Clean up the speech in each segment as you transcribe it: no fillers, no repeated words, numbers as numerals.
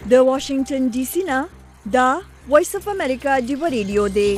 د واشنگټن ډي سي نه دا وایس اف امریکا دی ریډیو دی.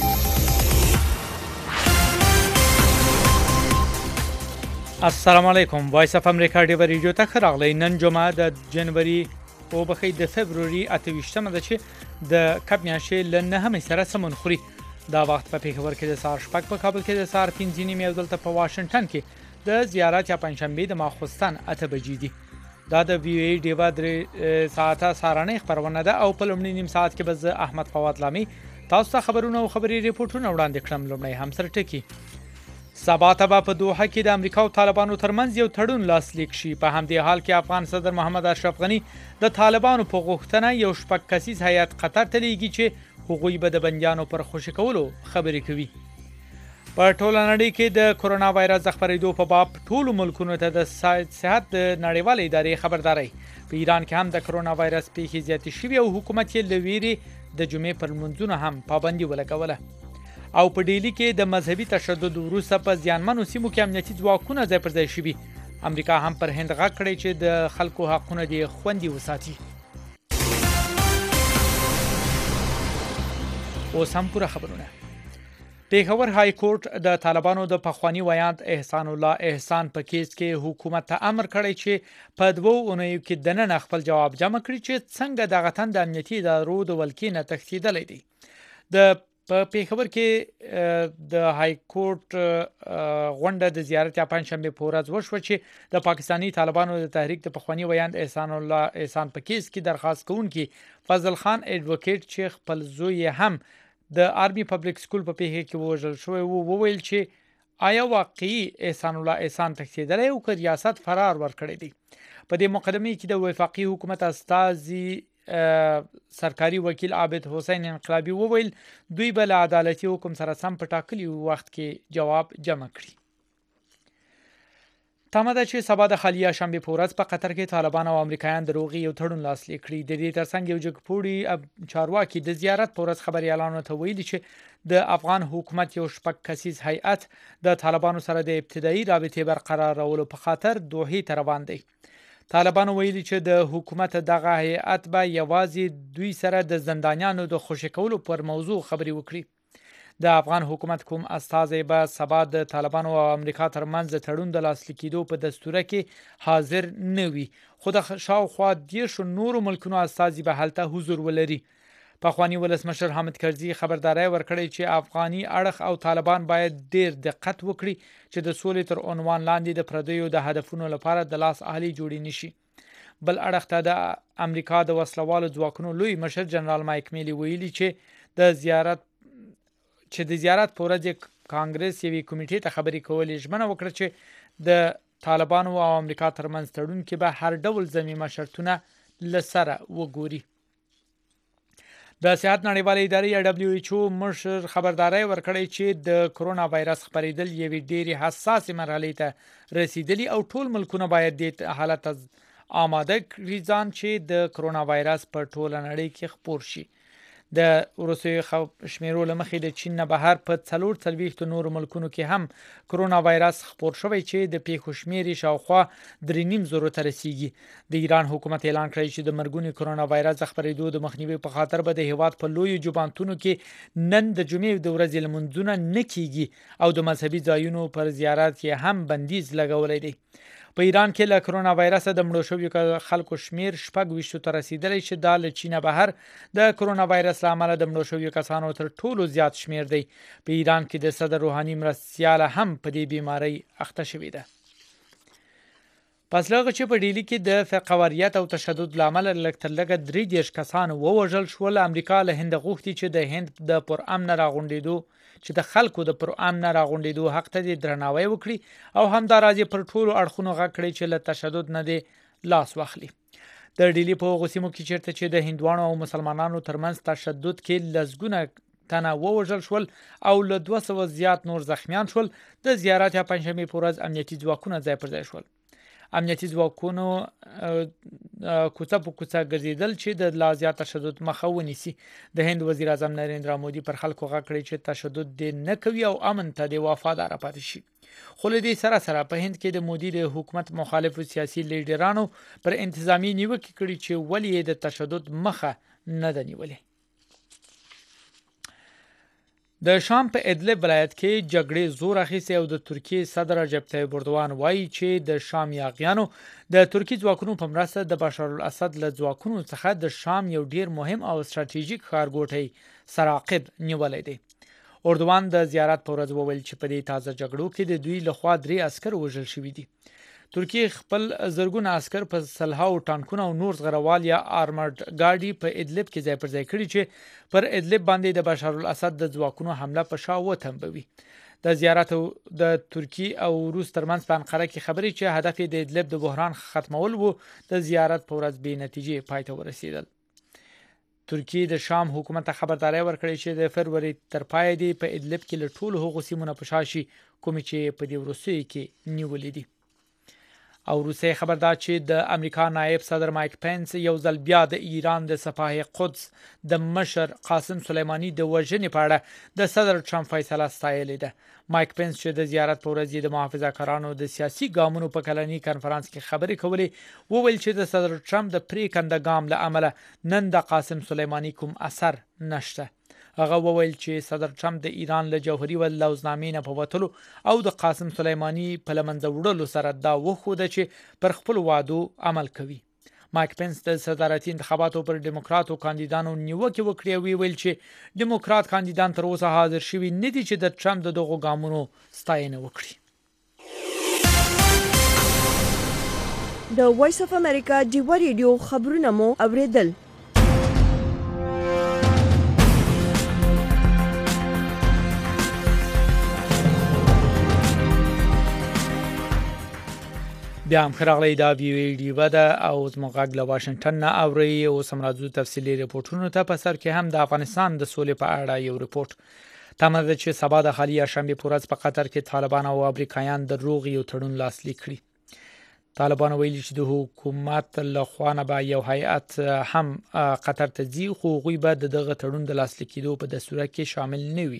السلام علیکم. وایس اف امریکا دی ریډیو ته راغلی. نن جمعه د جنوري او بخې د فبرवरी 28مه ده چې د کب میاشتې ل 9 سره سمون خوري. دا وخت په پیښور کې د سهار شپږ په کابل کې د سهار 5 نیمه او دلته په واشنگټن کې د زیارت یا پنځشنبه د ماخوستن 8 بجې دي. دا د وی ای ډیوا درې ساعته سهارنۍ خبرونه ده او په لومړي نیم ساعت کې به زه احمد فواد لامي تاسو ته خبرونه او خبري ریپورتونه وړاندې کړم. لومړی هم سره ټکی. سبا ته په دوحه کې د امریکا او طالبانو ترمنځ یو تړون لاسلیک شي. په همدې حال کې افغان صدر محمد اشرف غنی د طالبانو په غوښتنه یو شپږ کسیز هیئت قطر ته لیږي چې هغوی به د بندیانو پر خوشی کولو خبرې کوي. په ټوله نړۍ کې د کرونا وایرس د خپرېدو په باب ټولو ملکونو ته د صحت د نړیوالې ادارې خبرداري. په ایران کې هم د کرونا وایرس پیښې زیاتې شوې او حکومت یې لویری د جمعې پر منځونو هم پابندي ولګوله. او په ډیلی کې د مذهبي تشدد وروسته په ځانمنو سیمو کې امنیتي ځواکونه ځای پر ځای شوي. امریکا هم پر هند غږ کړی چې د خلکو حقونه دې خوندي وساتي. اوس هم پوره خبرونه. پیښور های کورټ د طالبانو د پخوانی ویاند احسان الله احسان په کیس کې حکومت ته امر کړی چې په 2 اونیو کې د نن خپل جواب جمع کړي چې څنګه د غتن د امنیتي ادارو د ولکې نه تښتیدلی دی. د په پیښور کې د های کورټ غونډه د زیارت یا پنځشنبه په ورځ وشوه چې د پاکستانی طالبانو د تحریک د پخوانی ویاند احسان الله احسان په کیس کې درخواست کوونکی فضل خان ایڈوکیټ چې خپل زوی هم د آرمی پبلک سکول په پیښه کې وژل شوی وویل چې آیا واقعي احسان الله احسان تښتیدلی او که ریاست فرار ورکړی دی. په دې مقدمه کې د وفاقي حکومت استازي سرکاري وکیل عابد حسین انقلابی وویل دوی به له عدالتي حکم سره سم په ټاکلي وخت کې جواب جمع کړي. تمه ده چې سبا د خالیه شنبه په ورځ په قطر کې طالبان او امریکایان دروغي یو تړون لاسلیک کړي. د دې ترڅنګ یو جګپوړي چارواکي د زیارت په ورځ خبري اعلان ته ویلي چې د افغان حکومت یو شپږ کسیز هیئت د طالبانو سره د ابتدایي رابطې برقرارولو په خاطر دوحې ته روان دی. طالبان ویلي چې د حکومت دغه هیئت به یوازې دوی سره د زندانیانو د خوشی کولو پر موضوع خبري وکړي. د افغان حکومت کوم استازی به سبا د طالبانو او امریکا ترمنځ د تړون د لاسلیک کېدو په دستوره کې حاضر نه وي. خو د شاوخوا 10 نورو ملکونو استازي به هلته حضور ولري. پخوانی ولسمشر حامد کرزي خبرداري ورکړی چې افغاني اړخ او طالبان باید ډیر دقت وکړي چې د سولې تر عنوان لاندې د پردیو د هدفونو لپاره د لاس اهلي جوړی نشي. بل اړخ ته د امریکا د وسلوالو ځواکونو لوی مشر جنرال مایک میلی ویلي چې د زیارت په ورځ کانګرس یوې کمیټې ته خبري کولې ژمنه وکړه چې د طالبانو او امریکا ترمنځ تړون کې به هر ډول ضمیمه شرطونه لسره وګوري. د صحت نړیوالې ادارې یا دبليو ایچ او مشر خبرداري ورکړی چې د کرونا وایرس خپرېدل یوې ډېری حساسه مرحله ته رسیدلی او ټول ملکونه باید د حالت آماده کړي ځان چې د کرونا وایرس په ټوله نړۍ کې خپور شي. د روسي شمیرو لمخې د چین نه بهر په 440 نورو ملکونو کې هم کرونا وایرس خپور شوی چې د پیښو شمیر شاوخوا 3.5 ته رسیدي. د ایران حکومت اعلان کړی چې د مرګونی کرونا وایرس خپرېدو د مخنیوي په خاطر به د هیواد په لوی جوبانتونو کې نن د جمعې د ورځې لمونځونه نه کیږي او د مذهبي ځایونو پر زیارت کې هم بندیز لګولې دی. په ایران کې له کرونا وایرس د مړو شویو خلکو شمیر 26 ته رسیدلی چې د چین بهر د کرونا وایرس لامل د مړو شویو کسانو تر ټولو زیات شمیر دی. په ایران کې د صدر روحاني مرستيال هم په دې بیماری اخته شوې ده. پس لغه چې په ډیلی کې د فقاریت او تشدد لامل لکترلګه 3 کسان ووژل شول. امریکا له هند غوښتي چې د هند د پرامن راغونډېدو چې د خلکو د پرامن راغونډېدو حق ته درناوی وکړي او همدارازي پر ټولو اړخونو غږ کړي چې له تشدد نه دی لاس واخلي. د ډیلی په غوسیمو کې چیرته چې د هندوانو او مسلمانانو ترمنځ تشدد کې لزګونه تنه ووژل شول او له 200 زیات نور زخمیان شول. د زیارت یا پنځمې په ورځ امنیتي ځواکونه ځای پر ځای شول. امنیتي ځواکونو کوڅه په کوڅه ګرځیدل چې د لا زیات تشدد مخه ونیسي. د هند وزیر اعظم نریندرا مودي پر خلکو غږ کړی چې تشدد دې نه کوي او امن ته دې وفادار پاتې شي. خو له دې سره په هند کې د مودي د حکومت مخالفو سیاسي لیډرانو پر انتظامی نیوکې کړي چې ولې د تشدد مخه نه ده نیولې. د شام په ادلب ولایت کې جګړې زور اخیستی او د ترکیې صدر رجب طیب اردوغان وایي چې د شام یاغیانو د ترکیې ځواکونو په مرسته د بشار الاسد له ځواکونو څخه د شام یو ډیر مهم او ستراتیژیک ښارګوټی سراقب نیولی دی. اردوغان د زیارت په ورځ وویل چې په دې تازه جګړو کې د دوی لخوا 3 عسکر وژل شوي دي. ترکیې خپل زرګونه عسکر په سلهاو ټانکونه او نور زغروال یا آرمرډ ګاډي په ادلب کې ځای پر ځای کړي چې پر ادلب باندې د بشار الاسد د ځواکونو حمله په شا وتنبوي. د زیارت د ترکیې او روس ترمنځ په انقره کې خبرې چې هدف یې د ادلب د بحران ختمول وو د زیارت په ورځ بې نتیجې پای ته ورسېدل. ترکیې د شام حکومت ته خبرداری ورکړې چې د فروری تر پای دی په ادلب کې له ټولو هغو سیمونو په شا شي کومې چې په دې وروستیو کې نیولې دي. او روسیه خبردار چې د امریکا نائب صدر مایک پنس یو ځل بیا د ایران د سپاه قدس د مشر قاسم سلیمانی د وژنې په اړه د صدر ټرمپ فیصله ستایلې ده. مایک پنس چې د زیارت په ورځ د محافظه کارانو د سیاسي ګامونو په کلني کنفرانس کې خبرې کولې وویل چې د صدر ټرمپ د پریکنده ګام له امله نن د قاسم سلیمانی کوم اثر نشته. هغه وویل چې صدر ټرمپ د ایران له جوهري لوزنامې نه په وتلو او د قاسم سلیمانی په لمنځه وړلو سره دا وښوده چې پر خپل وعدو عمل کوي. مایک پنس د صدارتي انتخاباتو پر ډیموکراتو کاندیدانو نیوکې وکړې او ویل چې ډیموکرات کاندیدان تر اوسه حاضر شوي نه دي چې د ټرمپ د دغو ګامونو ستاینه وکړي. د وایس اف امریکا ډیوا ریډیو خبرونه مو اوریدل. بیا هم خراغلی دا ویډیو ده او زموږ غږ له واشنگټن نه اوري. اوس هم راځو تفصیلي رپورټونو ته. په سر کې هم د افغانستان د سولې په اړه یو رپورټ. تمه ده چې سبا د خالي شنبې په ورځ په قطر کې طالبان او امریکایان د روغ یو تړون لاسلیک کړي. طالبان ویلي چې د حکومت له خوا نه به یو هیئت هم قطر ته ځي خو هغوی به دغه تړون د لاسلیک کېدو په دستور کې شامل نه وي.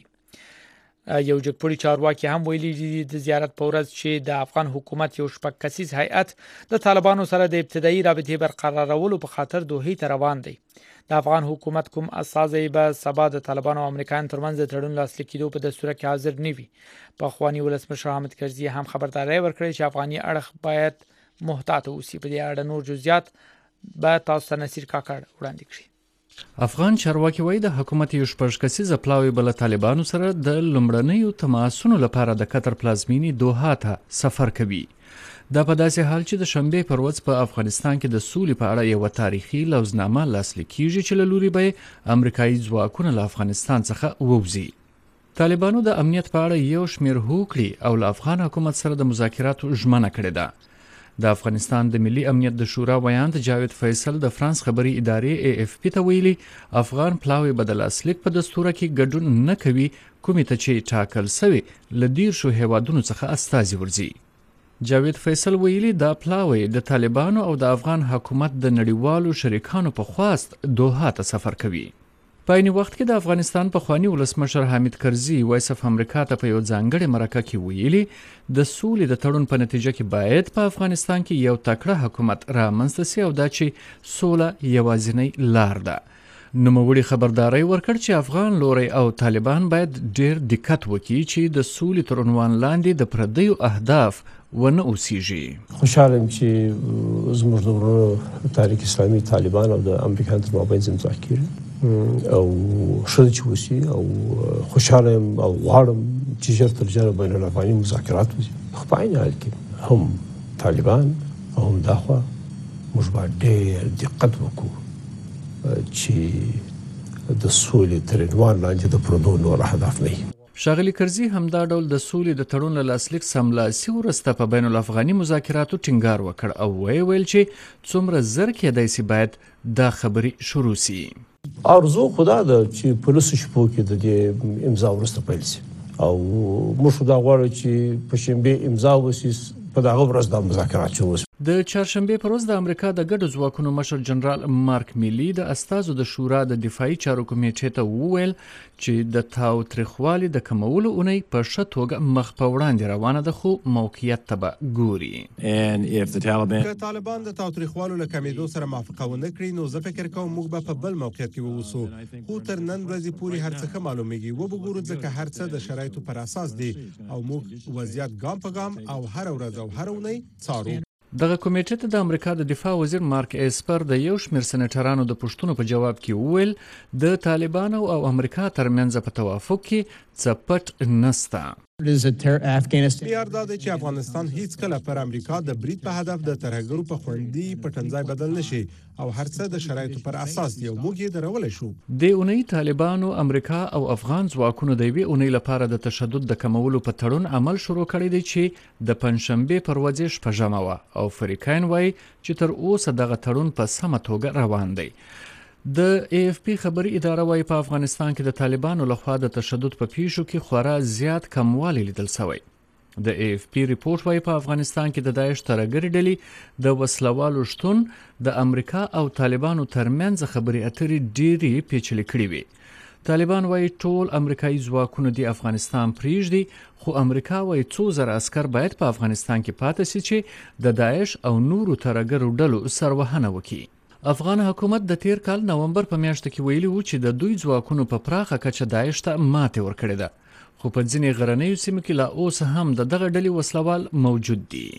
یو جګپوړي چارواکي هم ویلي دي د زیارت په ورځ چې د افغان حکومت یو 6 کسیز هیئت د طالبانو سره د ابتدایي رابطې برقرارولو په خاطر دوحې ته روان دی. د افغان حکومت کوم استازی به سبا د طالبانو او امریکایانو ترمنځ د تړون لاسلیک کېدو په دستور کې حاضر نه وي. پخواني ولسمشر حامد کرزي هم خبرداری ورکړی چې افغاني اړخ باید محتاط اوسي. په دې اړه نور جزئیات به تاسو ته نصیر کاکړ وړاندې کړي. افغان چارواکي وایي د حکومت یو 6 کسیزه پلاوی بل طالبانو سره د لومړنیو تماسونو لپاره د قطر پلازمینی دوحه ته سفر کوي. دا په داسې حال چې د شنبې پر ورځ په افغانستان کې د سولې په اړه یو تاریخي لوزنامه لاسلیک کیږي چې له لوري به امریکایي ځواکونه له افغانستان څخه ووځي. طالبانو د امنیت په اړه یو شمېر هوکړې او له افغان حکومت سره د مذاکراتو ژمنه کړې ده. د افغانستان د ملي امنیت د شورا ویاند جاوید فیصل د فرانس خبري ادارې AFP ته ویلي افغان پلاوی به د لاسلیک په دستور کې ګډون نه کوي کومې ته چې ټاکل شوی ل 10 هیوادونو څخه استازي ورځي. جاوید فیصل ویلي دا پلاوی د طالبانو او د افغان حکومت د نړیوالو شریکانو په خواست دوحه ته سفر کوي. په عین وخت کې د افغانستان پخوانی ولسمشر حامد کرزي وایس اف امریکا ته په یو ځانګړي مرکه کې ویلي د سولې د تړون په نتیجه کې باید په افغانستان کې یو تکړه حکومت رامنځته شي او دا چې سوله یوازینی لار ده. نوموړي خبرداري ورکړ چې افغان لوري او طالبان باید ډېر دقت وکړي چې د سولې تر عنوان لاندې د پردیو اهداف ونه اوسیږي. خوشاله چې زموږ د تاریخ اسلامي طالبان او د امریکا تر مابین ځمځه کیږي او شل چې وسی او خوشاله او غواړم چې ژر تر ژره بین الافغاني مذاکرات وشي. خو په عین حال کې هم طالبان او هم داخوا موږ باید ډېر دقت وکړو چې د سولې تر عنوان لاندې د پردو نور اهداف نه وي. ښاغلي کرزي همدا ډول د سولې د تړون له لاسلیک سملاسي وروسته په بین الافغاني مذاکراتو ټینګار وکړ او ویل چې څومره زر کېدای شي باید دا خبرې شروع شي. ارزو خدا ده چې په لسو شپو کې د دې امضا وروسته پیل شي او موږ دا غواړو چې په شنبه امضا وشي په دغه ورځ د مذاکرات شروع شي. د چهارشنبه پر ورځ د امریکا د ګډو ځواکونو مشر جنرال مارک میلی د استازو د شورا د دفاعي چارو کمیټې ته وویل چې د تاوتریخوالي د کمولو اونۍ په ښه توګه مخ په وړاندې روانه ده، خو موقعیت ته به ګوري. که طالبان د تاوتریخوالو له کمېدو سره موافقه ونه کړي نو زه فکر کوم موږ به په بل موقعیت کې واوسو، خو تر نن ورځې پورې هر څه ښه معلومیږي. وګورو ځکه هر څه د شرایطو پر اساس دي او موږ وضعیت ګام په ګام او هر ورځ او هر اونۍ څارو. دغه کمیټې ته د امریکا د دفاع وزیر مارک ایسپر د یو شمېر سېنیټرانو د پوښتنو په جواب کې وویل د طالبانو او امریکا ترمنځ په توافق کې څه پټ نسته. معیار دا دی چې افغانستان هیڅ کله پر امریکا د برید په هدف د ترهګرو په خوندي پټنځای بدل نشي او هر څه د شرایطو پر اساس دی او موږ یې درولای شو. د اونۍ طالبانو امریکا او افغان ځواکونو د یوې اونۍ لپاره د تشدد د کمولو په تړون عمل شروع کړی دی چې د پنځشنبې پر ورځ شپږمه وه او فریقین وایي چې تر اوسه دغه تړون په سمه توګه روان دی. د AFP خبري اداره وايي په افغانستان کې د طالبانو لخوا د تشدد په پیښو کې خورا زیات کموالی لیدل شوی. د AFP ریپورت وايي په افغانستان کې د داعش ترهګرې ډلې د وسلوالو شتون د امریکا او طالبانو ترمنځ خبري اترې ډېرې پیچلې کړې وي. طالبان وايي ټول امریکایي ځواکونه د افغانستان پریږدي، خو امریکا وايي 2000 عسكر باید په افغانستان کې پاتې شي چې د داعش او نورو ترهګرو ډلو سروهنه وکړي. افغان حکومت د تیر کال نومبر په میاشت کې ویلي و چې د دوی ځواکونو په پراخه کچه داعش ته ماتې ورکړې ده، خو په ځینې غرنیو سیمو کې لا اوس هم د دغه ډلې وسلوال موجود دي.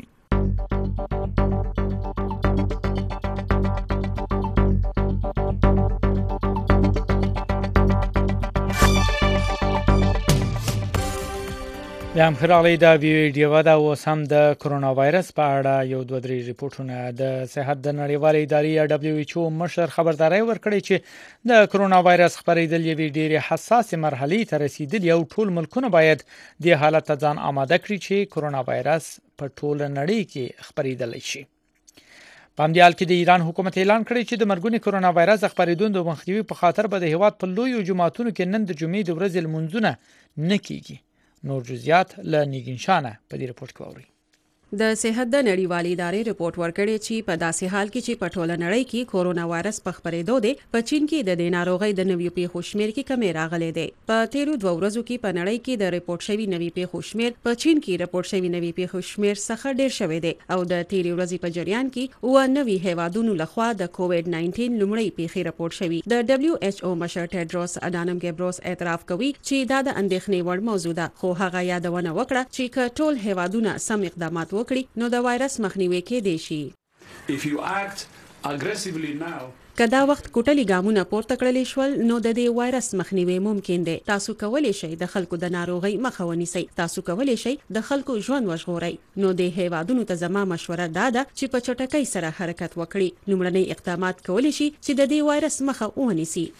بیا هم خراغلی دا ویډیو دا اوس هم د کرونا وایرس په اړه یو دوه درې ریپورتونه د صحت د نړیوالې ادارې WHO مشر خبرداري ورکړې چې د کرونا وایرس خپرېدل یوې ډېرې حساسې مرحلې ته رسیدلي او ټول ملکونه باید د حالت ته ځان آماده کړي چې کرونا وایرس په ټوله نړۍ کې خپرېدلی شي. په همدې حال کې د ایران حکومت اعلان کړی چې د مرګوني کرونا وایرس خپرېدو د مخنیوي په خاطر به د هیواد په لویو جماعتونو کې نن د جمعې د ورځې لمونځونه نه کیږي. نور جزئیات له نیګین شانه په دې رپورت کې اوري. د صحت د نړیوالې ادارې رپورت ورکړی چې په داسې حال کې چې په ټوله نړۍ کې کورونا وایرس په خپرېدو دی، په چین کې د دې ناروغۍ د نویو پیښو شمېر کې کمی راغلی دی. په تیرو 2 ورځو کې په نړۍ کې د ریپورت شوي نوي پیښو شمېر په چین کې ریپورت شوي نوي پیښو شمېر څخه ډېر شوی دی او د تیرې ورځې په جریان کې 9 هیوادونو لخوا د کووډ-19 لومړی پیښې ریپورت شوي. د WHO مشر ټیډروس اډانم ګیبروس اعتراف کوي چې دا د اندېښنې وړ موضوع ده، خو هغه یادونه وکړه چې که ټول هیوادونه سم اقدامات وکړي نو د وایرس مخنیوي کېدای شي. که دا وخت کوټلي ګامونه پورته کړلی شول نو د دې وایرس مخنیوي ممکن دی. تاسو کولی شئ د خلکو د ناروغۍ مخه ونیسئ، تاسو کولی شئ د خلکو ژوند وژغورئ. نو د هیوادونو ته زما مشوره دا ده چې په چټکۍ سره حرکت وکړي. لومړني اقدامات کولی شي چې د دې وایرس مخه ونیسي.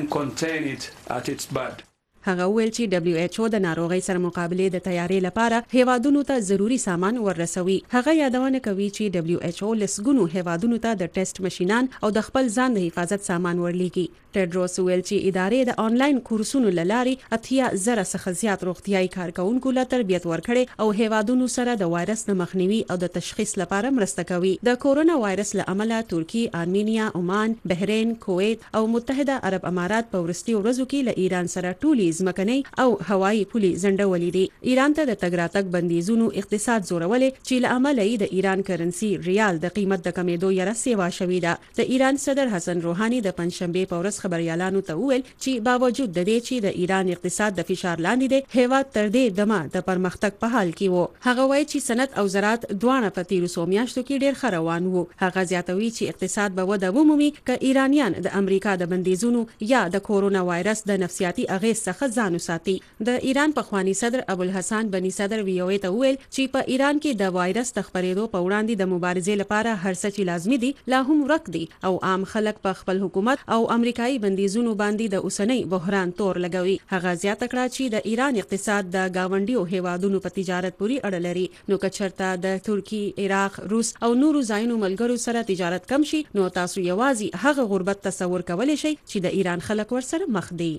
هغه ویل چې WHO د ناروغۍ سره مقابله د تیاری لپاره هیوادونو ته ضروری سامان ورسوي. هغه یادونه کوي چې WHO لسګونو هیوادونو ته د ټیسټ ماشينان او د خپل ځان د حفاظت سامان ورلیږي. ټیډروس ویل چې ادارې د آنلاین کورسونو لارې 80,000 څخه زیات روغتيایي کارکونکو له تربیت ورکړي او هیوادونو سره د وایرس د مخنیوي او د تشخیص لپاره مرسته کوي. د کورونا وایرس له امله ترکی، آرمینیا، عمان، بحرین، کویت او متحده عرب امارات په ورستي ورځو کې له ایران سره ټولي ځمکنۍ او هوایي پولې ځنډولې دي. ایران ته د تګ راتګ بندیزونو اقتصاد زورولې چې له امله یې د ایران کرنسي ریال د قیمت د کمیدو یره سیوا شوې ده. د ایران صدر حسن روحاني د پنځشنبې په ورځ خبريالانو ته وویل چې باوجود د دې چې د ایران اقتصاد د فشار لاندې دی، هیواد تر دې دمه د پرمختګ په حال کې وو. هغه وایي چې صنعت او زراعت دواړه په تیرو څو میاشتو کې ډېر ښه روان وو. هغه زیاتوي چې اقتصاد به وده ومومي که ایرانیان د امریکا د بندیزونو یا د کورونا وایرس د نفسیاتي اغېز څخه ځان وساتي. د ایران پخوانی صدر ابوالحسن بني صدر VOA ته ویل چې په ایران کې د وایرس د خپرېدو په وړاندې د مبارزې لپاره هر څه چې لازمي دي لا هم ورک دي او عام خلک په خپل حکومت او امریکایي بندیزونو باندې د اوسنۍ بحران تور لګوي. هغه زیاته کړه چې د ایران اقتصاد د گاونډیو هیوادونو په تجارت پورې اړه لري. نو که چېرته د ترکی، عراق، روس او نورو ځایونو ملګرو سره تجارت کم شي نو تاسو یوازې هغه غربت تصور کولی شئ چې د ایران خلک ورسره مخ دي.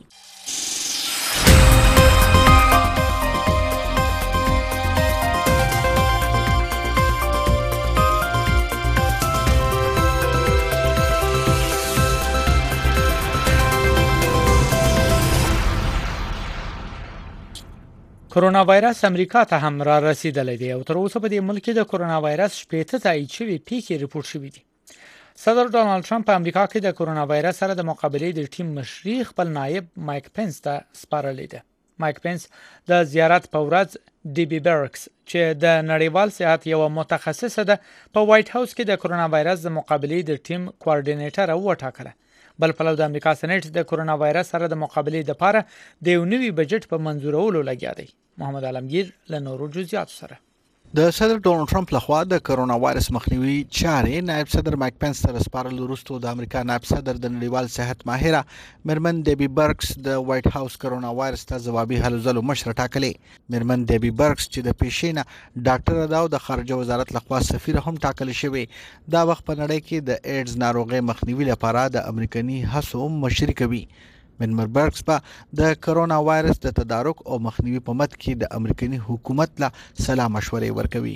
کرونا وایرس امریکا ته هم را رسیدلی دی او تر اوسه په دې ملک کې د کرونا وایرس 15 تایید شوي پیښې ریپورت شوي دي. صدر ډونالد ټرمپ په امریکا کې د کرونا وایرس سره د مقابلې د ټیم مشري خپل نائب مایک پنس ته سپارلې ده. مایک پنس د زیارت په ورځ ډیبي برکس چې د نړیوال صحت یو متخصصه ده په وایټ هاوس کې د کرونا وایرس د مقابلې د ټیم کوارډینیټر وټاکله. بل پلو د امریکا سېنات د کرونا وایرس سره د مقابلې لپاره د یو نوي بجټ په منظورولو لګیا دی. محمد عالمگیر له نورو جزئیاتو سره. د صدر ډونالد ټرمپ لخوا د کرونا وایرس مخنیوي چارې نائب صدر مایک پنس سره سپارل وروسته د امریکا نائب صدر د نړیوال صحت ماهره مرمن ډیبي برکس د وایټ هاوس کرونا وایرس ته ځوابي هلو ځلو مشر ټاکلې. مرمن ډیبي برکس چې د پیشینه ډاکټر ده او د خارجه وزارت لخوا سفیر هم ټاکل شوی دا وخت په نړۍ کې د ایډز ناروغي مخنیوي لپاره د امریکایي هڅو مشري کوي. منمر برکس په د کرونا وایرس د تدارک او مخنیوي په مد کې د امریکایي حکومت له سلا مشورې ورکوي.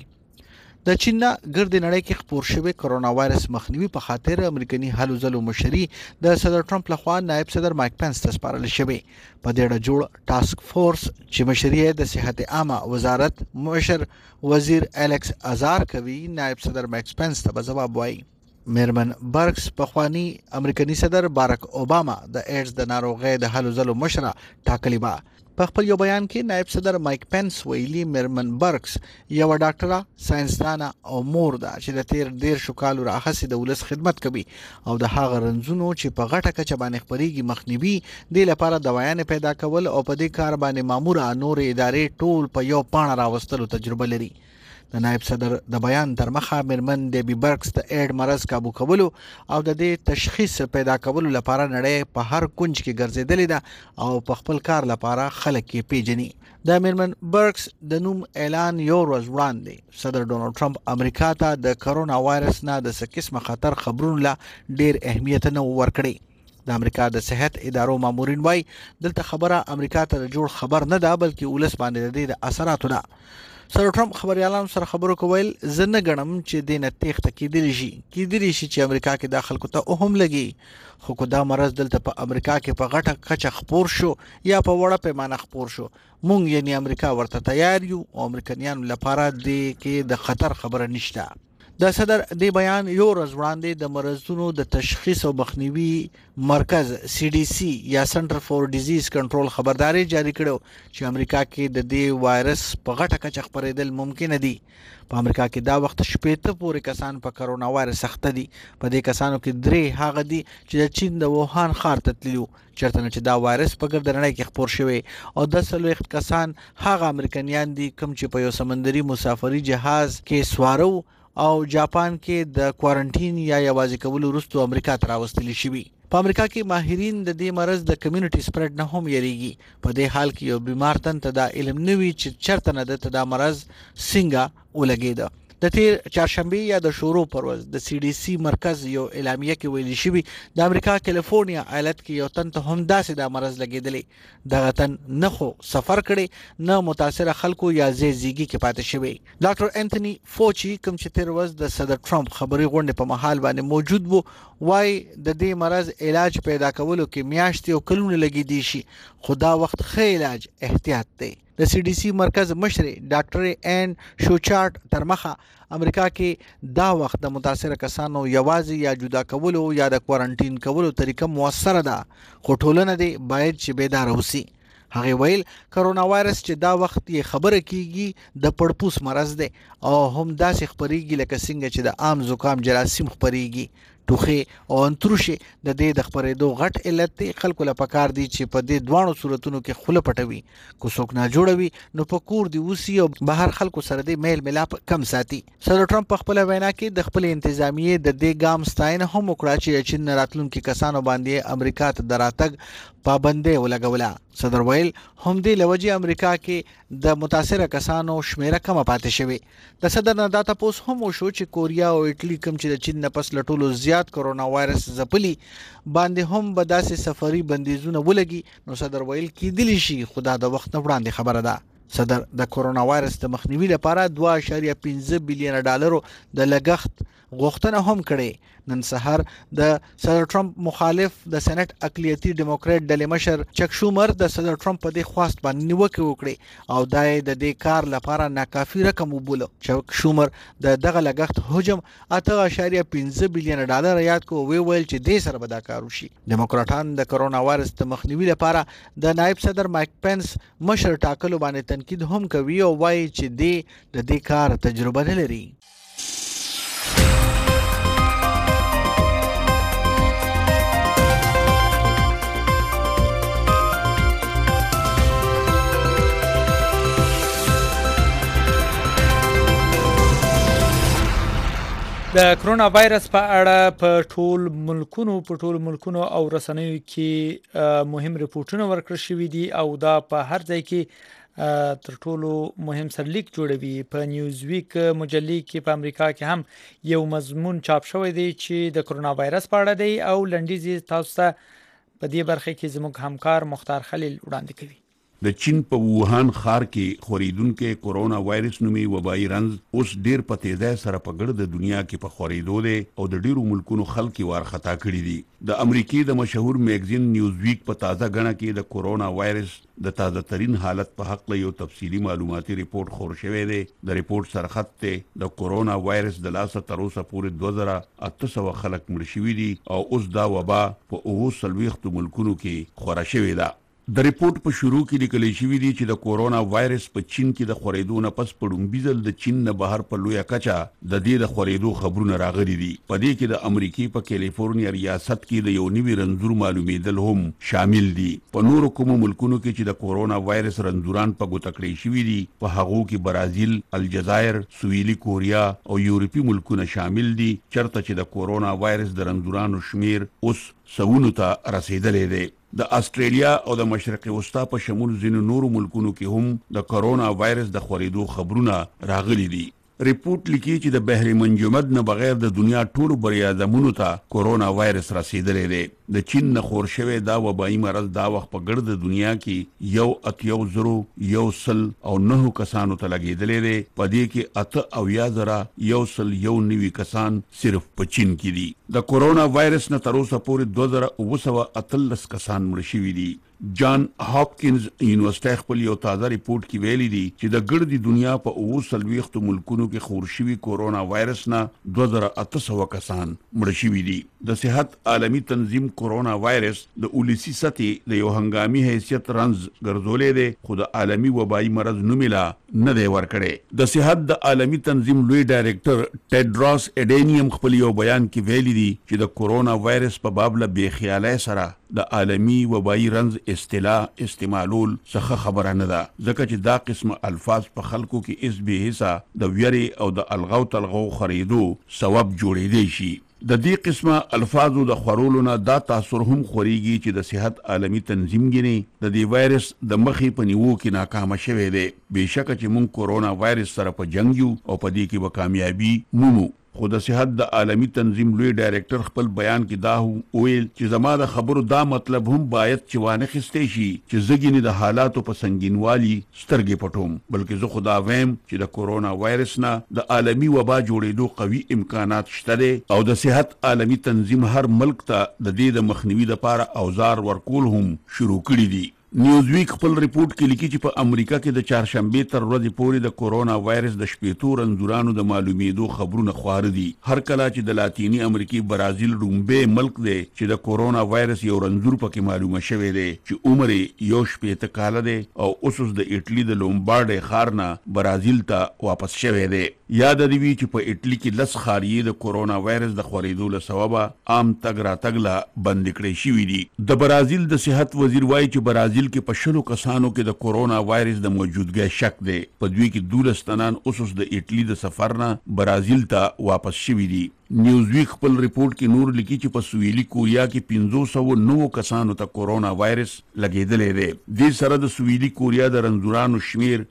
د چین ګرد نړۍ کې خپور شوی کرونا وایرس مخنیوي په خاطر امریکایي هلو ځلو مشري د صدر ټرمپ لخوا نائب صدر مایک پنس ته سپارل شوی. په دې اړه جوړ ټاسک فورس چې مشري د صحت عامه وزارت مشر وزیر الیکس ازار کوي نائب صدر مایک پنس ته جواب وایي. میرمن برکس پخوانی امریکایي صدر باراک اوباما د ایډز د ناروغۍ د هلو ځلو مشره ټاکلی با. په خپل یو بیان کې نائب صدر مایک پنس ویلي میرمن برکس یو ډاکټره ساينسدانه او مور ده چې د تیر 10 کالو راهسې د ولس خدمت کوي او د هغه رنځونو چې په غټه کچه باندې خبريږي مخنیوي د لپاره دوايانې پیدا کول او په دې کار باندې ماموره نور ادارې ټول په یو پاڼه راوستلو تجربه لري. د نائب صدر د بیان تر مخه مرمن ډیبي برکس د ایډ مرض کابو کولو او د دې تشخیص پیدا کولو لپاره نړۍ په هر کونج کې ګرځېدلې ده او په خپل کار لپاره خلک یې پیژني. د مرمن برکس د نوم اعلان یو ورځ وړاندې صدر ډونالد ټرمپ امریکا ته د کرونا وایرس نه د سکه خطر خبرونو لا ډیر اهمیت نه ورکړي. د امریکا د صحت ادارو مامورین وای دلته خبره امریکا ته جوړ خبر نه ده بلکې ولس باندې د اثراتو ده. صدر ټرمپ خبريالانو سره خبرو کول زنه غنم چې د نتیخت کېدلی شي چې امریکا کې داخل کو ته هم لګي خو کو دا مرض دلته په امریکا کې په غټه کچه خپور شو یا په وړه پیمانه خپور شو. مونږ یعنی امریکا ورته تیار یو او امریکایانو لپاره د خطر خبره نشته. د صدر د بیان یو ورځ وړاندې د مرزونو د تشخیص او مخنیوي مرکز CDC یا سنټر فور ډیزیز کنټرول خبرداري جاری کړو چې امریکا کې د دې وایرس په غټه کچه خپرېدل ممکن دي. په امریکا کې دا وخت شپېته پورې کسان په کرونا وایرس اخته دي. په دې کسانو کې 3 هغه دي چې د چین د ووهان ښار ته تللي چرته چې دا وایرس په ګرد نړۍ کې خپور شوی او 10 کسان هغه امریکایان دي کوم چې په یو سمندري مسافري جهاز کې سوارو او جاپان کې د کوارنټین یا یوازې کول وروسته امریکا ته راوستل شوی. په امریکا کې ماهرین د دې مرض د کمیونټي سپریډ نه هم یریږي. په دې حال کې یو بیمار تن ته دا علم نوي چې چرته نه د دا مرض څنګه ولګیده. د تیر چهارشنبه یا د شورو پر ورځ د CDC مرکز یو اعلامیه کې ویل شوی د امریکا کالیفورنیا ایالت کې یو تن ته هم داسې د مرض لګیدلی. دغه تن نه خو سفر کړي نه متاثر خلکو یا زیږیږي کې پاتې شوی. ډاکټر انټونی فوچی کوم چې تیر ورځ د صدر ټرمپ خبري غونډې په محل باندې موجود وو وای د دې مرض علاج پیدا کولو کې میاشتې او کلونه لګیدي شي خو دا وخت ښه علاج احتیاط دی. د CDC مرکز مشر ډاکټر ان شوچارت تر مخه امریکا کې دا وخت د متاثر کسانو یوازې یا جدا کولو یا د کوارنټین کولو طریقه موثره ده خو ټولنه دې باید چې بیدار اوسي. هغه ویل کرونا وایرس چې دا وخت یې خبره کیږي د پړپوس مرض دی او هم داسې خبريږي لکه څنګه چې د عام زکام جراثیم خبريږي. ټوخي او انتروشي د دې د خبرېدو غټ علت خلکو لپاره پکار دي چې په دې دوانو صورتونو کې خوله پټوي کو څوک نه جوړوي نو په کور دی وسی او بهر خلکو سره د میل ملاپ کم ساتي. صدر ټرمپ په خپل وینا کې د خپل انتظامیه د دې ګام ستاینه هم وکړه چې چین راتلونکو کسانو باندې امریکا ته دراتګ پابندي ولګوله. صدر ویل هم دې لوجه امریکا کې د متاثر کسانو شمیره کم پاتې شوی. د صدر نه دا تاسو هم شو چې کوریا او ایټلی کوم چې د چین نه پس لټولو زیات کرونا وایرس ځپلي باندې هم به داسې سفري بندیزونه ولګي. نو صدر ویل کېدلی شي خدا د وخت نه وړاندې خبره ده. صدر د کرونا وایرس د مخنیوي لپاره 2.15 بلین ډالر د لګښت غوښتنه هم کړې. نن سحر د صدر ټرمپ مخالف د سېنات اقلیتي ډیموکرات ډلې مشر چک شومر د صدر ټرمپ په دې خواست باندې نیوکه وکړه او د دې کار لپاره ناکافي رقم وبوله. چک شومر د دغه لګښت حجم 8.15 بلین ډالر یاد کو ویل چې دې سره به دا کار وشي. ډیموکراټان د کرونا وایرس د مخنیوي لپاره د نائب صدر مایک پنس مشر ټاکلو باندې تنقید هم کوي او وایي چې د دې کار تجربه نه لري. د کرونا وایرس په اړه په ټول ملکونو او رسنیو کې مهم ریپورتونه ورکړل شوي دي او دا په هر ځای کې تر ټولو مهم سرلیک جوړوي. په نیوزویک مجلې کې په امریکا کې هم یو مضمون چاپ شوی دی چې د کرونا وایرس په اړه دی او لنډیز تاسو ته په دې برخه کې زموږ همکار مختار خلیل وړاندې کوي. د چین په ووهان ښار کې خورېدونکي کرونا وایرس نومي وبایي رنځ اوس ډیر په تیزۍ سره په ګرد دنیا کې په خورېدو دی او د ډیرو ملکونو خلک وارخطا کړي دي. د امریکای د مشهور میگزین نیوزویک په تازه غنه کې د کرونا وایرس د تازه ترين حالت په حق له یو تفصیلی معلوماتي ریپورت خور شوی دی. د ریپورت سرخط ته د کرونا وایرس د لاسه تر اوسه پورې 2800 خلک مړ شوي دي او اوس دا وبا په 29 ملکونو کې خورا شوې ده. د ریپورت په شروع کې لیکل شوی دی چې د کورونا وایرس په چین کې د خورېدو نه پس په لومړي ځل د چین نه بهر په لویه کچه د دې د خورېدو خبرونه راغلي دي. په دې کې د امریکای په کیلیفورنیا ریاست کې د یو نوي رنځور معلومېدل هم شامل دي. په نورو کومو ملکونو کې چې د کورونا وایرس رنځوران په ګوته کړی شوي دي په هغو کې برازیل، الجزایر، سویلي کوریا او یورپي ملکونه شامل دي چرته چې د کورونا وایرس د رنځورانو شمیر اوس سونو ته رسیدلې دی. د استرالیا او د مشرق وسطا په شمول ځینو نورو ملکونو کې هم د کرونا وایرس د خورېدو خبرونه راغلي دي. ریپورت لیکي چې د بحر منجمد نه بغیر د دنیا ټولو بریادمونو ته کورونا وایرس رسیدلې دی. د چین نه خور شوی دا وبایي مرض دا وخت په ګرد دنیا کې 1,009 کسانو ته لګېدلې دی. په دې کې 8,119 کسان صرف په چین کې دي. د کورونا وایرس نه تر اوسه پورې 2,918 کسان مړ شوي دي. جان هاپکینز یونیورسيټي خپل یو تازه ریپورت کې ویلي دي چې د ګردي دنیا په 29 ملکونو کې خور شوی کورونا وایرس نه 2800 کسان مړ شوي دي. د صحت عالمي تنظیم کورونا وایرس د اولسي سطح د یو هنګامي حیثیت رنځ ګرځولې دي خو د عالمي وبایي مرض نوملا نه دی ورکړي. د صحت د عالمي تنظیم لوی ډایریکټر ټیډروس اډینیم خپل یو بیان کې ویلي دي چې د کورونا وایرس په باب له بې خیالۍ سره د عالمي وبایي رنځ استعمالول څخه خبره نه ده ځکه چې دا قسمه الفاظ په خلکو کې اس به حصہ د ویری او د الغو تلغو خریدو سبب جوړېدی شي. د دې قسمه الفاظو د خورولو نه دا تاثر هم خوريږي چې د صحت عالمي تنظیم ګني د دې وایرس د مخې په نیوو کې ناکام شوه دی. بهشکه چې مونږ کورونا وایرس سره په جنگ یو او په دې کې وکامیابی مومو. خو د صحت د عالمي تنظیم لوی ډایریکټر خپل بیان کې دا ویل چې زما د خبرو دا مطلب هم باید چې وانه خستې شي چې زګینه د حالاتو په سنگینوالي سترګې پټوم بلکې زه خدا ویم چې د کورونا وایرس نه د عالمي وبا جوړېدو قوي امکانات شته دي او د صحت عالمي تنظیم هر ملک ته د دې د مخنیوي لپاره اوزار ورکول هم شروع کړي دي. نیوزویک خپل ریپورت کې لیکي چې په امریکا کې د چهارشنبه تر ورځې پورې د کورونا وایرس د شپېتو رنځورانو د معلومېدو خبرونه خوار دي. هر کله چې د لاتینی امریکای برازیل رومبه ملک دی چې د کورونا وایرس یو رنځور پکې معلومه شوی دی چې عمر یې 17 کاله دی او اوس د ایټلی د لومبارډ ښار نه برازیل ته واپس شوی دی. یاد دی چې په ایټلی کې لس خاریې د کورونا وایرس د خورېدو له سببه عام تګ راتګ لا بند کړی شوی دي. د برازیل د صحت وزیر وایي چې برازیل کې په شلو کسانو کې د کورونا وایرس د موجودګۍ شک دی. په دوی کې 12 تنان اوس د ایټلی د سفر نه برازیل ته واپس شوي دي. نیوزویک خپل ریپورت کې نور لیکي چې په سویلي کوریا کې 509 کسانو ته کورونا وایرس لګېدلې دی. دې سره د سویلي کوریا د رنځورانو شمیر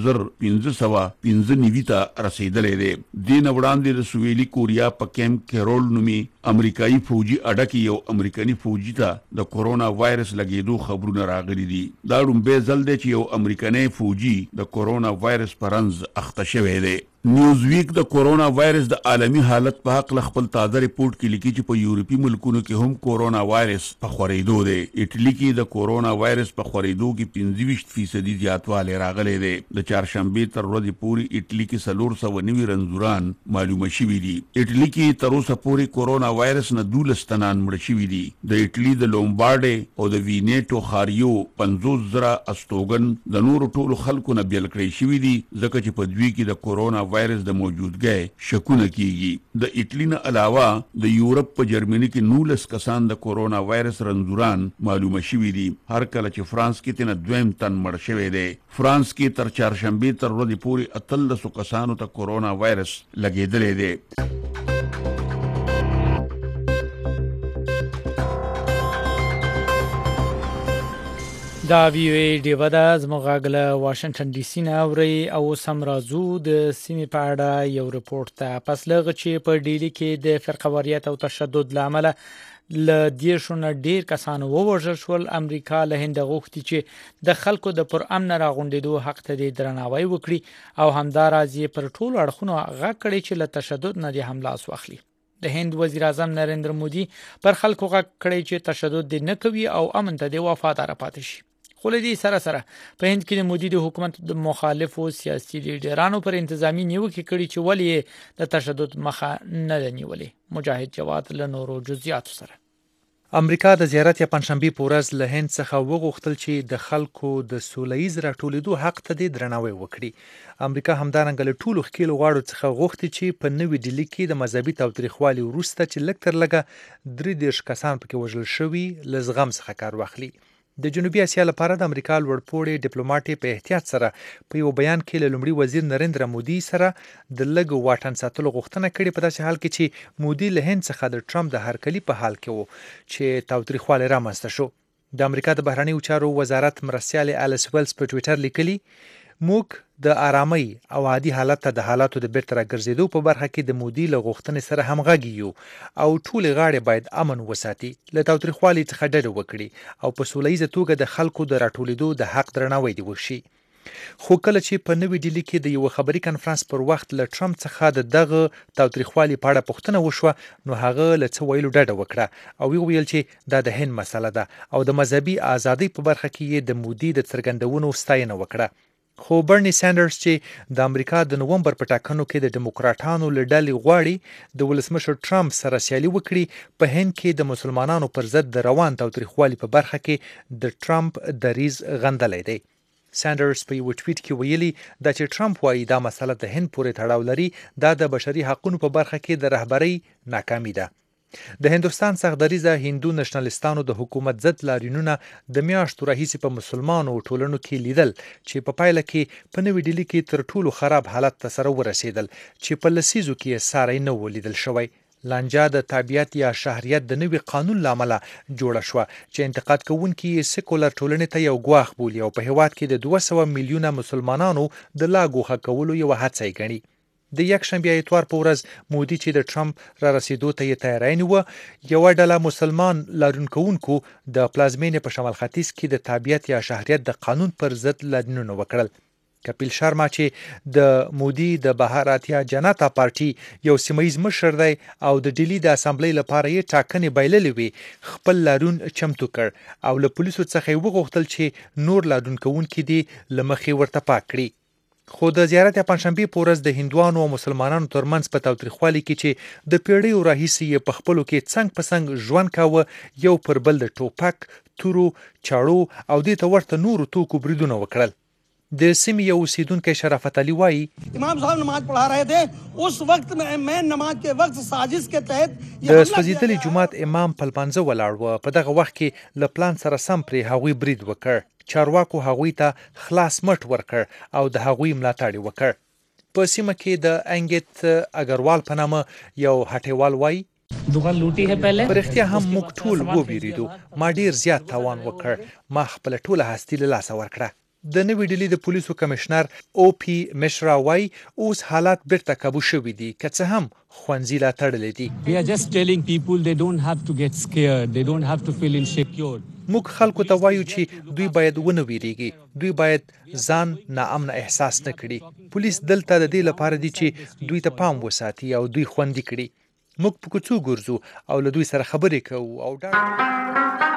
1595 ته رسیدلې دی. دې نه وړاندې د سویلي کوریا په کیمپ کیرول نومي امریکایي فوجي اډه کې یو امریکایي فوجي ته د کورونا وایرس لګېدو خبرونه راغلي دي. دا لومبه ځل دی چې یو امریکایي فوجي د کورونا وایرس پر رنځ اخته شوی دی. نیوزویک د کورونا وایرس د عالمی حالت په حق خپل تازه ریپورت کې لیکي چې په یورپی ملکونو کې هم کورونا وایرس په خورېدو دی. ایټلی کې د کورونا وایرس په خورېدو کې 25% زیاتوالی راغلی دی. د چهارشنبه تر ورځې پورې ایټلی کې 490 رنځوران معلومه شوي دي. ایټلی کې تر اوسه پورې کورونا وایرس نه 12 تنان مړه شوي دي. د ایټلی د لومبارډي او د وینیټو خاریو 50,000 استوګن د نورو ټولو خلکو نه بیل کړی شوي دي ځکه چې په دوی کې د کورونا وایرس د موجودګۍ شکونه کیږي. د ایټلی نه علاوه د یورپ په جرمني کې 19 کسان د کورونا وایرس رنځوران معلومه شوي دي. هر کله چې فرانس کې تنه 2 تن مړ شوی دی. فرانس کې تر چهارشنبه تر ورځې پورې 13 کسانو ته کورونا وایرس لګیدلی دی. دا ویوی ډیوه ده زموږ غږ له واشنگټن ډي سي نه اورئ او سم راځو د سیمې په اړه یو رپورټ ته. پس له هغه چې په ډیلي کې د فرقواریت او تشدد له امله له 10 نه ډیر کسان ووژل شول، امریکا له هند غوښتي چې د خلکو د پر امن راغونډېدو حق ته درناوی وکړي او همداراز یې پر ټولو اړخونو غږ کړی چې له تشدد نه هم لاس واخلي. د هند وزیر اعظم نریندر مودي پر خلکو غږ کړی چې تشدد دې نه کوي او امن ته دې وفادار پاتې شي. خو له دې سره سره په هند کې د مودي د حکومت د مخالفو سیاسي لیډرانو پر انتظامی نیوکې کړي چې ولې د تشدد مخه نه ده نیولې. مجاهد جواد له نورو جزئیاتو سره. امریکا د زیارت یا پنځشنبه په ورځ له هند څخه وغوښتل چې د خلکو د سولهییز راټولېدو حق ته درناوی وکړي. امریکا همدارنګه له ټولو ښکېلو غواړو څخه غوښتي چې په نوې ډیلي کې د مذهبي تاوتریخوالي وروسته چې لږ تر لږه 33 کسان پکې وژل شوي له زغم څخه کار واخلي. د جنوبي اسیا لپاره د امریکا لوړپوړي ډیپلوماټ په احتیاط سره په یو بیان کې له لومړي وزیر نریندر مودي سره د لږ واټن ساتلو غوښتنه کړې، په داسې حال کې چې مودي له هند څخه د ټرمپ د هرکلي په حال کې وو چې تاوتریخوالی رامنځته شو. د امریکا د بهرنیو چارو وزارت مرستیال الیس ویلز په ټویټر لیکلي، موږ د آرامۍ او عادي حالت ته د حالاتو د بیرته راګرځېدو په برخه کې د مودي له غوښتنې سره همغږي یو او ټولې غاړې باید امن وساتي، له تاوتریخوالي څخه ډډه وکړي او په سوله ییزه توګه د خلکو د راټولېدو د حق درناوی دې وشي. خو کله چې په نوې ډیلي کې د یو خبري کنفرانس پر وخت له ټرمپ څخه د دغه تاوتریخوالي په اړه پوښتنه وشوه، نو هغه له څه ویلو ډډه وکړه او ویل چې دا د هند مسله ده او د مذهبي ازادۍ په برخه کې یې د مودي د څرګندونو ستاینه وکړه. خو برني ساندرز چې د امریکا د نومبر په ټاکنو کې د ډیموکراټانو له ډلې غواړي د ولسمشر ټرمپ سره سیالي وکړي، په هند کې د مسلمانانو پر ضد د روان تاوتریخوالي په برخه کې د ټرمپ دریځ غندلی دی. ساندرز په یو ټویټ کې ویلي دا چې ټرمپ وایي دا مسله د هند پورې تړاو لري، دا د بشري حقوقو په برخه کې د رهبرۍ ناکامي ده. د هندوستان سختدریزه هندو نشنلستانو د حکومت ضد لاریونونه د میاشتو راهیسې په مسلمانو ټولنو کې لیدل چې په پایله کې په نوې ډیلي کې تر ټولو خراب حالت ته سره ورسېدل چې په لسیزو کې ساری نه ولیدل شوی. لانجه د تابعیت یا شهریت د نوي قانون لامله جوړه شوه چې انتقاد کوونکي یې سیکولر ټولنې ته یو ګواښ بولي او په هیواد کې د 200 میلیونه مسلمانانو د لا ګوښه کولو یو هڅه یې ګڼي. د یکشنبه اتوار په ورځ مودي چې د ټرمپ را رسیدو ته یې تیاری نیوه، یوه ډله مسلمان لاریونکوونکو د پلازمینې په شمال ختیځ کې د تابعیت یا شهریت د قانون پر ضد لاریونونه وکړل. کپیل شرما چې د مودي د بهاراتیا جنتا پارټي یو سیمایي مشر دی او د ډیلی د اسامبلی لپاره یې ټاکنې بایللې وي، خپل لاریون چمتو کړ او له پولیسو څخه یې وغوښتل چې نور لاریونکوونکي دې له مخې ورته پاک کړي. خو د زیارت یا پنځشنبه په ورځ د هندوانو او مسلمانانو ترمنځ په تاوتریخوالي کې چې د پیړیو راهیسې یې په خپلو کې څنګ په څنګ ژوند کاوه، یو پر بل د ټوپک، تورو، چاړو او دې ته ورته نورو توکو بریدونه وکړل. د سیمې یو اوسیدونکی شرافت علي وایي، امام صاحب نماز پڑھا رہے تھے، اس وقت میں نماز کے وقت سازش کے تحت د سوځېدلي جومات امام په لمانځه ولاړ و، په دغه وخت کې له پلان سره سم پرې هغوی برید وکړ. چارواکو هغوی ته خلاص مټ ورکړ او د هغوی ملاتړ یې وکړ. په سیمه کې د انګیت اګروال په نامه یو هټیوال وایي، دکان لوټي ہے پہلے پر اختیا هم موږ ټول وبېرېدو، ما ډیر زیات تاوان وکړ، ما خپل ټوله هستي له لاسه ورکړه. د نوې ډیلي د پولیسو کمشنر او پی مشرا وایي اوس حالات بیرته کابو شوي دي، که څه هم ښوونځي لا تړلي دي. We are just telling people they don't have to get scared, they don't have to feel insecure. موږ خلکو ته وایو چې دوی باید ونه ویریږي، دوی باید ځان ناامن احساس نه کړي. پولیس دلته د دې لپاره دي چې دوی ته پام وساتي او دوی خوندي کړي. موږ په کوڅو ګرځو او له دوی سره خبرې کوو او